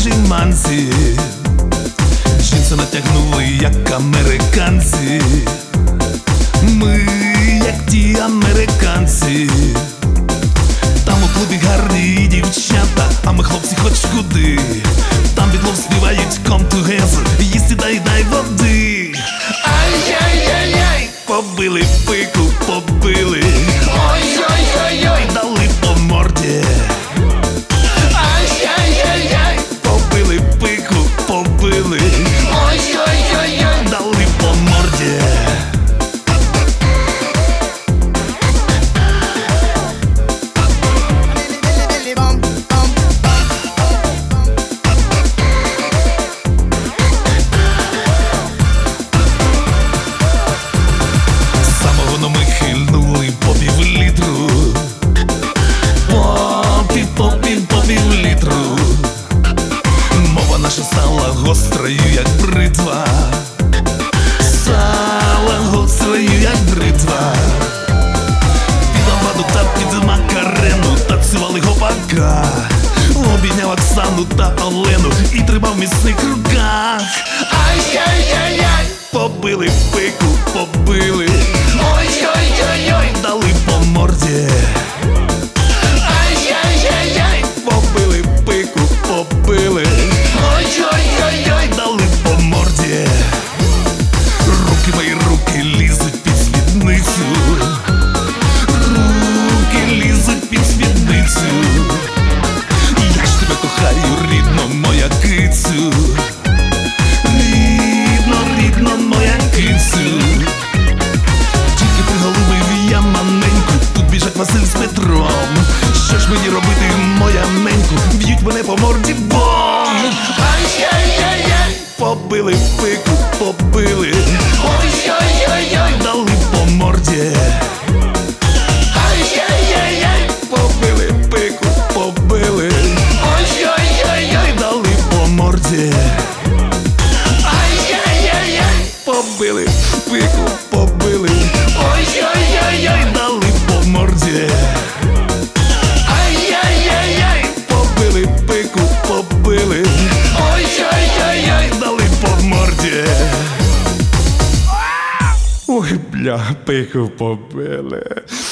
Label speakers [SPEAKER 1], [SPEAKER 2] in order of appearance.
[SPEAKER 1] вишиванці, джинси натягнули, як американці. Ми, як ті американці. Там у клубі гарні дівчата, а ми хлопці хоч куди. Там під лоб співають come together, їсти дай води. Ай-яй-яй-яй, побили пику, побили. Ой-ой-ой-ой, дали по морді. Ай-яй-яй-яй, побили пику, побили. Ой-ой-ой-ой, дали по морді. Мова наша стала гострою, як бритва. Стала гострою, як бритва. Під ламбаду та під Макарену танцювали гопака. Обійняв Оксану та Олену і тримав в міцних руках. Ай-яй-яй-яй, побили пику, побили. Ой-ой-ой-ой, дали по морді. Ай-яй-яй-яй, побили пику, побили. Ой-ой-ой-ой, дали по морді. Руки мої, руки лізуть під спідницю. Руки лізуть під спідницю. Я ж тебе кохаю, рідно, моя кицю. Рідно, рідно, моя кицю. Тільки приголубив я маненьку, тут біжать Василь з Петром. Що ж мені робити, моя неньку? Б'ють мене по морді бом. Ай-яй-яй-яй, побили пику, побили. Ой-ой-ой-ой, дали по морді. Ай-яй-яй-яй, побили пику, побили. Ой-ой-ой-ой, дали по морді. Ай-яй-яй-яй, побили пику, побили. Ой-ой-ой-ой, дали по морді. Ай-яй-яй-яй, побили пику, побили. Ой-ой-ой-ой, дали по морді. Ой, бля, пику побили.